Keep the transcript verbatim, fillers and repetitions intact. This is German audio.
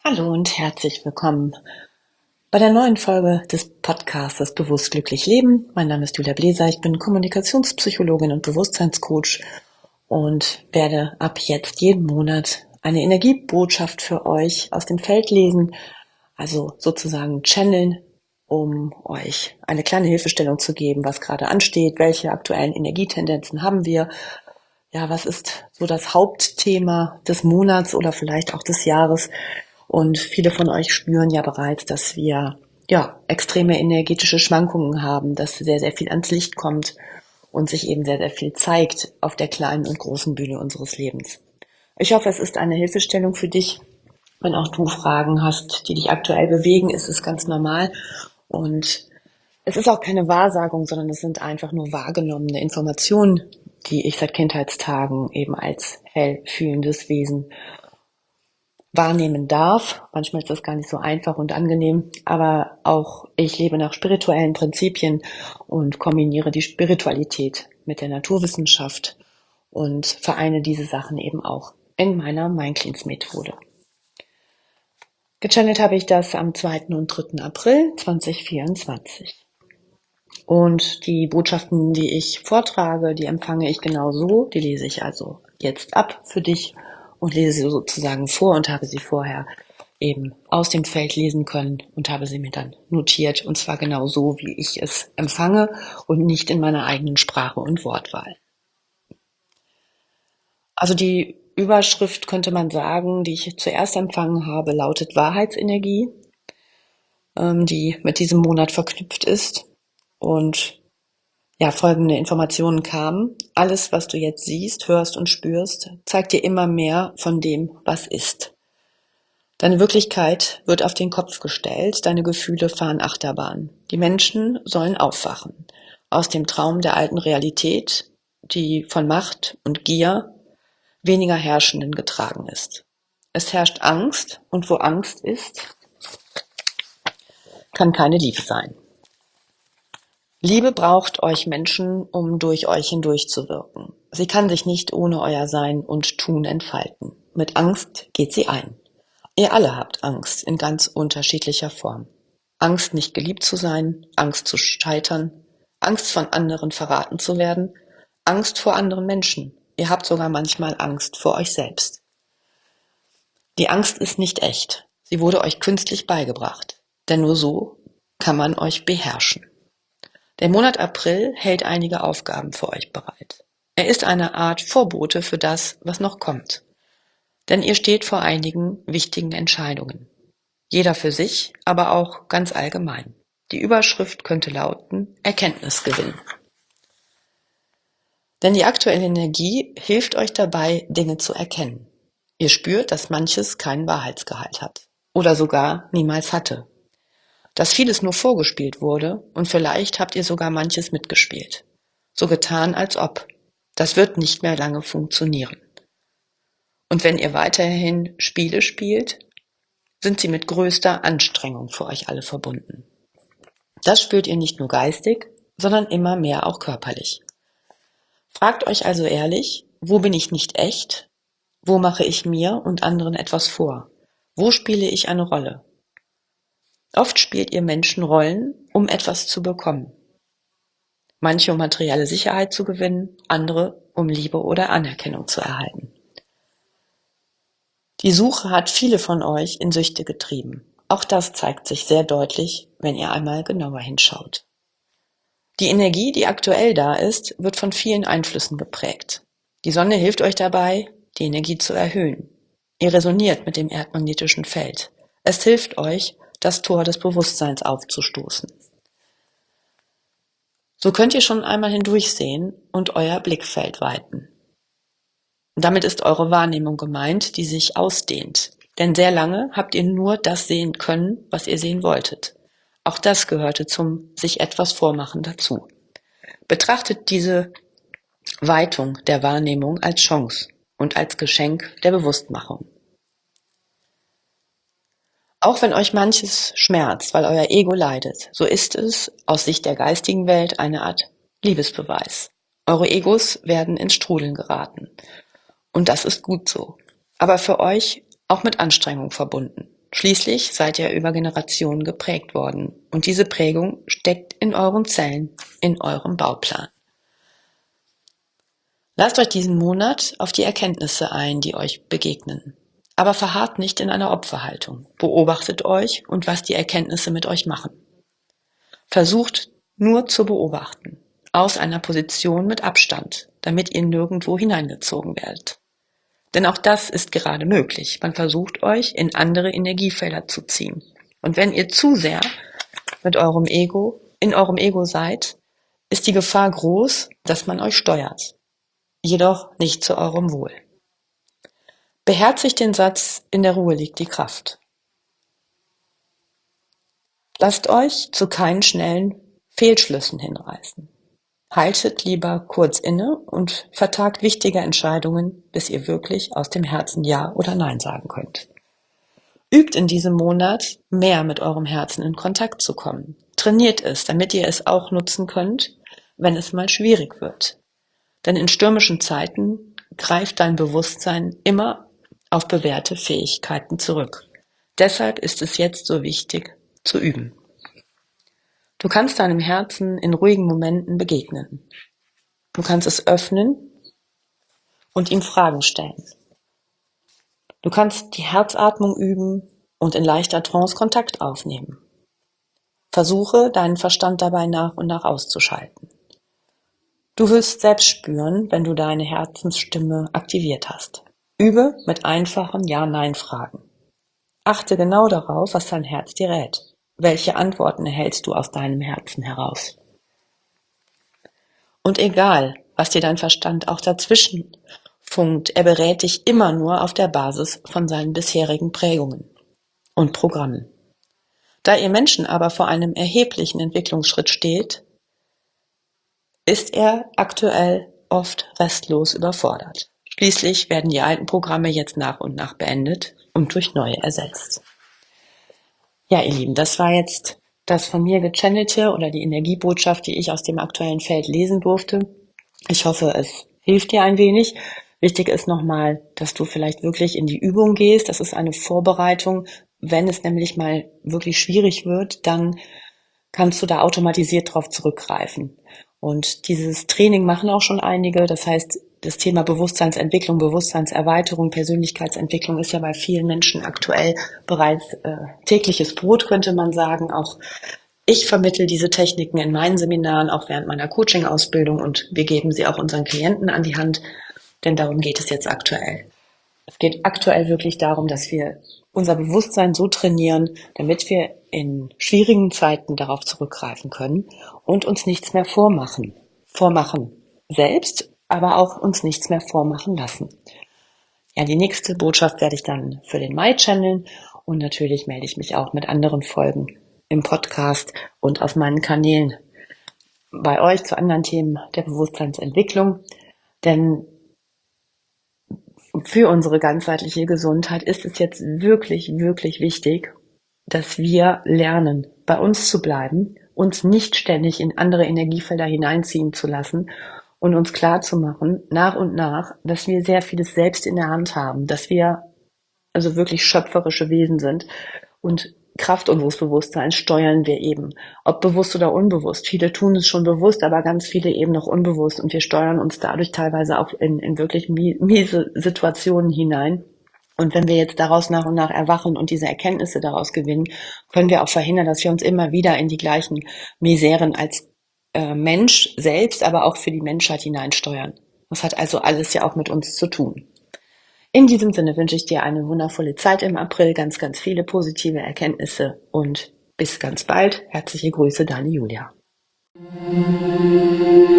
Hallo und herzlich willkommen bei der neuen Folge des Podcasts Bewusst glücklich leben. Mein Name ist Julia Bläser, ich bin Kommunikationspsychologin und Bewusstseinscoach und werde ab jetzt jeden Monat eine Energiebotschaft für euch aus dem Feld lesen, also sozusagen channeln, um euch eine kleine Hilfestellung zu geben, was gerade ansteht, welche aktuellen Energietendenzen haben wir. Ja, was ist so das Hauptthema des Monats oder vielleicht auch des Jahres? Und viele von euch spüren ja bereits, dass wir ja extreme energetische Schwankungen haben, dass sehr, sehr viel ans Licht kommt und sich eben sehr, sehr viel zeigt auf der kleinen und großen Bühne unseres Lebens. Ich hoffe, es ist eine Hilfestellung für dich. Wenn auch du Fragen hast, die dich aktuell bewegen, ist es ganz normal. Und es ist auch keine Wahrsagung, sondern es sind einfach nur wahrgenommene Informationen, die ich seit Kindheitstagen eben als hell fühlendes Wesen wahrnehmen darf. Manchmal ist das gar nicht so einfach und angenehm, aber auch ich lebe nach spirituellen Prinzipien und kombiniere die Spiritualität mit der Naturwissenschaft und vereine diese Sachen eben auch in meiner Mind-Cleanse-Methode. Gechannelt habe ich das am zweiten und dritten April zweitausendvierundzwanzig. Und die Botschaften, die ich vortrage, die empfange ich genau so. Die lese ich also jetzt ab für dich und lese sie sozusagen vor und habe sie vorher eben aus dem Feld lesen können und habe sie mir dann notiert. Und zwar genau so, wie ich es empfange und nicht in meiner eigenen Sprache und Wortwahl. Also die Überschrift könnte man sagen, die ich zuerst empfangen habe, lautet Wahrheitsenergie, die mit diesem Monat verknüpft ist. Und ja, folgende Informationen kamen. Alles, was du jetzt siehst, hörst und spürst, zeigt dir immer mehr von dem, was ist. Deine Wirklichkeit wird auf den Kopf gestellt, deine Gefühle fahren Achterbahn. Die Menschen sollen aufwachen aus dem Traum der alten Realität, die von Macht und Gier weniger Herrschenden getragen ist. Es herrscht Angst und wo Angst ist, kann keine Liebe sein. Liebe braucht euch Menschen, um durch euch hindurch zu wirken. Sie kann sich nicht ohne euer Sein und Tun entfalten. Mit Angst geht sie ein. Ihr alle habt Angst in ganz unterschiedlicher Form. Angst, nicht geliebt zu sein, Angst zu scheitern, Angst von anderen verraten zu werden, Angst vor anderen Menschen. Ihr habt sogar manchmal Angst vor euch selbst. Die Angst ist nicht echt. Sie wurde euch künstlich beigebracht. Denn nur so kann man euch beherrschen. Der Monat April hält einige Aufgaben für euch bereit. Er ist eine Art Vorbote für das, was noch kommt. Denn ihr steht vor einigen wichtigen Entscheidungen. Jeder für sich, aber auch ganz allgemein. Die Überschrift könnte lauten Erkenntnisgewinn. Denn die aktuelle Energie hilft euch dabei, Dinge zu erkennen. Ihr spürt, dass manches keinen Wahrheitsgehalt hat oder sogar niemals hatte. Dass vieles nur vorgespielt wurde und vielleicht habt ihr sogar manches mitgespielt. So getan, als ob. Das wird nicht mehr lange funktionieren. Und wenn ihr weiterhin Spiele spielt, sind sie mit größter Anstrengung für euch alle verbunden. Das spürt ihr nicht nur geistig, sondern immer mehr auch körperlich. Fragt euch also ehrlich, wo bin ich nicht echt? Wo mache ich mir und anderen etwas vor? Wo spiele ich eine Rolle? Oft spielt ihr Menschen Rollen, um etwas zu bekommen. Manche um materielle Sicherheit zu gewinnen, andere um Liebe oder Anerkennung zu erhalten. Die Suche hat viele von euch in Süchte getrieben. Auch das zeigt sich sehr deutlich, wenn ihr einmal genauer hinschaut. Die Energie, die aktuell da ist, wird von vielen Einflüssen geprägt. Die Sonne hilft euch dabei, die Energie zu erhöhen. Ihr resoniert mit dem erdmagnetischen Feld. Es hilft euch, das Tor des Bewusstseins aufzustoßen. So könnt ihr schon einmal hindurchsehen und euer Blickfeld weiten. Damit ist eure Wahrnehmung gemeint, die sich ausdehnt. Denn sehr lange habt ihr nur das sehen können, was ihr sehen wolltet. Auch das gehörte zum sich etwas vormachen dazu. Betrachtet diese Weitung der Wahrnehmung als Chance und als Geschenk der Bewusstmachung. Auch wenn euch manches schmerzt, weil euer Ego leidet, so ist es aus Sicht der geistigen Welt eine Art Liebesbeweis. Eure Egos werden ins Strudeln geraten. Und das ist gut so. Aber für euch auch mit Anstrengung verbunden. Schließlich seid ihr über Generationen geprägt worden und diese Prägung steckt in euren Zellen, in eurem Bauplan. Lasst euch diesen Monat auf die Erkenntnisse ein, die euch begegnen. Aber verharrt nicht in einer Opferhaltung. Beobachtet euch und was die Erkenntnisse mit euch machen. Versucht nur zu beobachten, aus einer Position mit Abstand, damit ihr nirgendwo hineingezogen werdet. Denn auch das ist gerade möglich. Man versucht euch in andere Energiefelder zu ziehen. Und wenn ihr zu sehr mit eurem Ego, in eurem Ego seid, ist die Gefahr groß, dass man euch steuert. Jedoch nicht zu eurem Wohl. Beherzigt den Satz, in der Ruhe liegt die Kraft. Lasst euch zu keinen schnellen Fehlschlüssen hinreißen. Haltet lieber kurz inne und vertagt wichtige Entscheidungen, bis ihr wirklich aus dem Herzen Ja oder Nein sagen könnt. Übt in diesem Monat mehr mit eurem Herzen in Kontakt zu kommen. Trainiert es, damit ihr es auch nutzen könnt, wenn es mal schwierig wird. Denn in stürmischen Zeiten greift dein Bewusstsein immer auf bewährte Fähigkeiten zurück. Deshalb ist es jetzt so wichtig, zu üben. Du kannst deinem Herzen in ruhigen Momenten begegnen. Du kannst es öffnen und ihm Fragen stellen. Du kannst die Herzatmung üben und in leichter Trance Kontakt aufnehmen. Versuche, deinen Verstand dabei nach und nach auszuschalten. Du wirst selbst spüren, wenn du deine Herzensstimme aktiviert hast. Übe mit einfachen Ja-Nein-Fragen. Achte genau darauf, was dein Herz dir rät. Welche Antworten erhältst du aus deinem Herzen heraus? Und egal, was dir dein Verstand auch dazwischen funkt, er berät dich immer nur auf der Basis von seinen bisherigen Prägungen und Programmen. Da ihr Menschen aber vor einem erheblichen Entwicklungsschritt steht, ist er aktuell oft restlos überfordert. Schließlich werden die alten Programme jetzt nach und nach beendet und durch neue ersetzt. Ja, ihr Lieben, das war jetzt das von mir gechannelte oder die Energiebotschaft, die ich aus dem aktuellen Feld lesen durfte. Ich hoffe, es hilft dir ein wenig. Wichtig ist nochmal, dass du vielleicht wirklich in die Übung gehst. Das ist eine Vorbereitung. Wenn es nämlich mal wirklich schwierig wird, dann kannst du da automatisiert drauf zurückgreifen. Und dieses Training machen auch schon einige. Das heißt, das Thema Bewusstseinsentwicklung, Bewusstseinserweiterung, Persönlichkeitsentwicklung ist ja bei vielen Menschen aktuell bereits äh, tägliches Brot, könnte man sagen. Auch ich vermittle diese Techniken in meinen Seminaren, auch während meiner Coaching-Ausbildung, und wir geben sie auch unseren Klienten an die Hand, denn darum geht es jetzt aktuell. Es geht aktuell wirklich darum, dass wir unser Bewusstsein so trainieren, damit wir in schwierigen Zeiten darauf zurückgreifen können und uns nichts mehr vormachen. Vormachen selbst, aber auch uns nichts mehr vormachen lassen. Ja, die nächste Botschaft werde ich dann für den Mai channeln und natürlich melde ich mich auch mit anderen Folgen im Podcast und auf meinen Kanälen bei euch zu anderen Themen der Bewusstseinsentwicklung. Denn für unsere ganzheitliche Gesundheit ist es jetzt wirklich, wirklich wichtig, dass wir lernen, bei uns zu bleiben, uns nicht ständig in andere Energiefelder hineinziehen zu lassen und uns klar zu machen, nach und nach, dass wir sehr vieles selbst in der Hand haben, dass wir also wirklich schöpferische Wesen sind und Kraft unseres Bewusstseins steuern wir eben, ob bewusst oder unbewusst. Viele tun es schon bewusst, aber ganz viele eben noch unbewusst und wir steuern uns dadurch teilweise auch in, in wirklich miese Situationen hinein. Und wenn wir jetzt daraus nach und nach erwachen und diese Erkenntnisse daraus gewinnen, können wir auch verhindern, dass wir uns immer wieder in die gleichen Miseren als äh, Mensch selbst, aber auch für die Menschheit hineinsteuern. Das hat also alles ja auch mit uns zu tun. In diesem Sinne wünsche ich dir eine wundervolle Zeit im April, ganz, ganz viele positive Erkenntnisse und bis ganz bald. Herzliche Grüße, deine Julia.